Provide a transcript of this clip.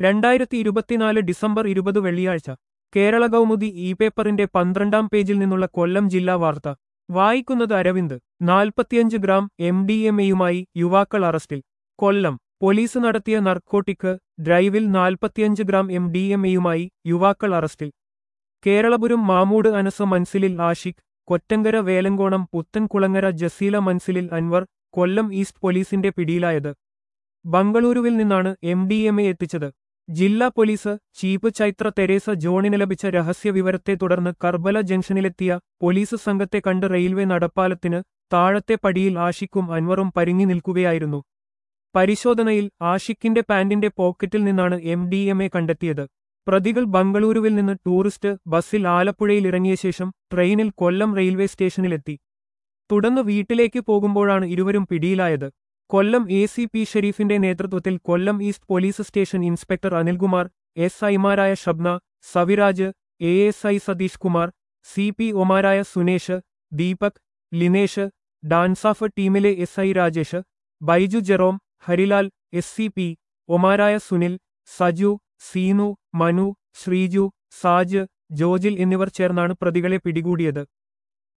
2024 December 20 വെള്ളിയാഴ്ച Kerala Kaumudi E പേപ്പറിന്റെ 12-ാം പേജിൽ നിന്നുള്ള കൊല്ലം ജില്ലാ വാർത്ത വായിക്കുന്നത് അരവിന്ദ് 45 ഗ്രാം MDMA-യുമായി യുവാക്കൾ അറസ്റ്റിൽ കൊല്ലം പോലീസ് നടത്തിയ നർക്കോട്ടിക് ഡ്രൈവിൽ 45 ഗ്രാം MDMA-യുമായി യുവാക്കൾ അറസ്റ്റിൽ കേരളപുരം മാമൂട് അനസ് മൻസിലിൽ ആഷിഖ് കൊറ്റങ്കര വേലങ്കോണം പുത്തൻകുളങ്ങര ജസീല മൻസിലിൽ അൻവർ കൊല്ലം ഈസ്റ്റ് പോലീസിന്റെ പിടിയിലായത് ബംഗളൂരുവിൽ നിന്നാണ് MDMA എത്തിച്ചത് ജില്ലാ പോലീസ് ചീഫ് ചൈത്ര തെരേസ ജോണിന് ലഭിച്ച രഹസ്യവിവരത്തെ തുടർന്ന് കർബല ജംഗ്ഷനിലെത്തിയ പോലീസ് സംഘത്തെ കണ്ട് റെയിൽവേ നടപ്പാലത്തിന് താഴത്തെ പടിയിൽ ആഷിഖും അൻവറും പരുങ്ങി നിൽക്കുകയായിരുന്നു പരിശോധനയിൽ ആഷിഖിന്റെ പാന്റിന്റെ പോക്കറ്റിൽ നിന്നാണ് MDMA കണ്ടെത്തിയത് പ്രതികൾ ബംഗളൂരുവിൽ നിന്ന് ടൂറിസ്റ്റ് ബസ്സിൽ ആലപ്പുഴയിൽ ഇറങ്ങിയ ശേഷം ട്രെയിനിൽ കൊല്ലം റെയിൽവേ സ്റ്റേഷനിലെത്തി തുടർന്ന് വീട്ടിലേക്ക് പോകുമ്പോഴാണ് ഇരുവരും പിടിയിലായത് കൊല്ലം ACP ഷെരീഫിന്റെ നേതൃത്വത്തിൽ Kollam east police station inspector Anilkumar SI-മാരായ ഷബ്ന സവിരാജ് ASI സതീഷ് കുമാർ CP ഒമാരായ സുനേഷ് ദീപക് ലിനേഷ് ഡാൻസാഫ് ടീമിലെ SI Rajesh Baiju Jerome Harilal SCP ഒമാരായ സുനിൽ സജു സീനു മനു ശ്രീജു സാജ് ജോജിൽ എന്നിവർ ചേർന്നാണ് പ്രതികളെ പിടികൂടിയത്